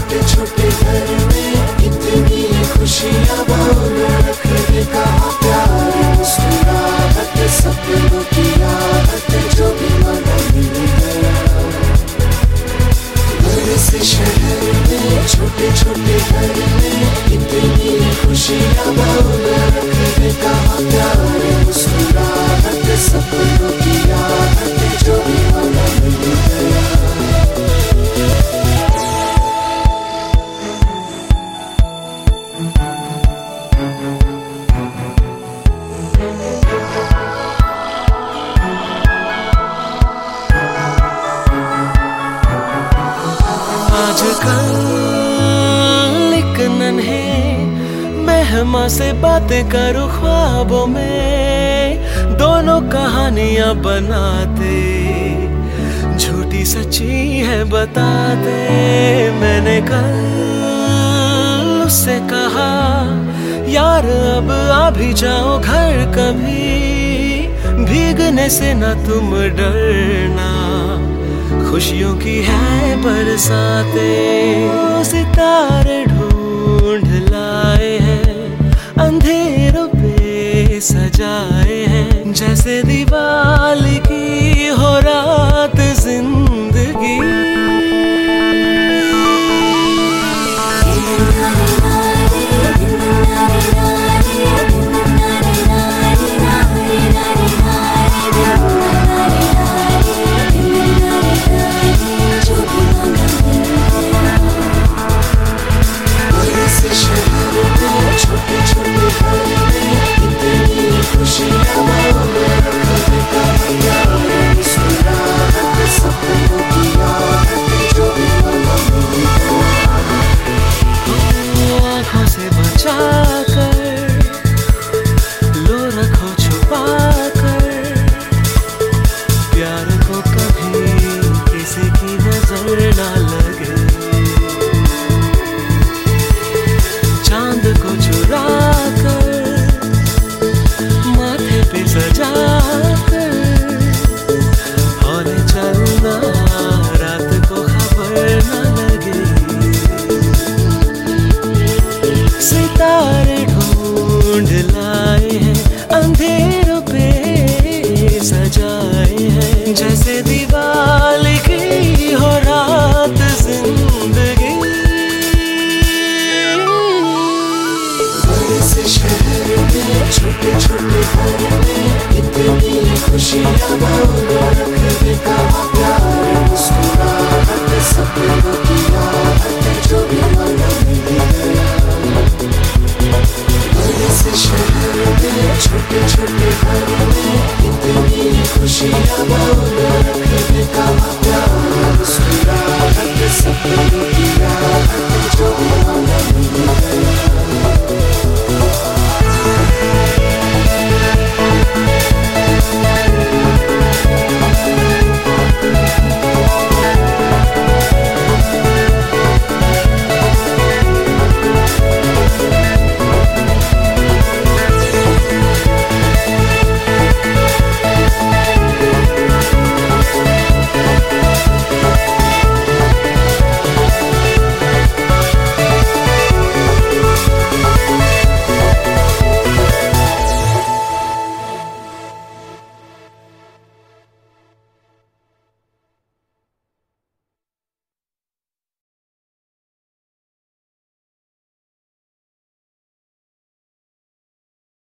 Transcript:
छोटे छोटे घर में इतनी खुशियाँ बोल रखने का प्यार, मुस्कुराहट सपनों की आहट जो भी माना मिल गया। बड़े से शहर में छोटे छोटे घर में इतनी खुशियाँ बोल रखने का प्यार, मुस्कुराहट सपनों की आहट जो भी माना मिल गया। आजकल एक नन्हे मेहमा से बातें करूं ख्वाबों में, दोनों कहानियां बनाते, झूठी सच्ची है बताते। मैंने कल उससे कहा यार अब आ भी जाओ घर कभी, भीगने से ना तुम डरना, खुशियों की है बरसाते। सितारे ढूंढ लाए हैं, अंधेरों पे सजाए हैं, जैसे दिवाली की हो रात जिंदगी। सितारे ढूंढ लाए हैं, अंधेरों पे सजाए हैं, जैसे दिवाली की हो रात जिंदगी। बड़े से शहर में छोटे छोटे घर में इतनी खुशियाँ बोल रखने का प्यार, मुस्कुराहट सपनों की आहट जो भी माना मिल गया। बड़े से शहर में छोटे छोटे घर में इतनी खुशियाँ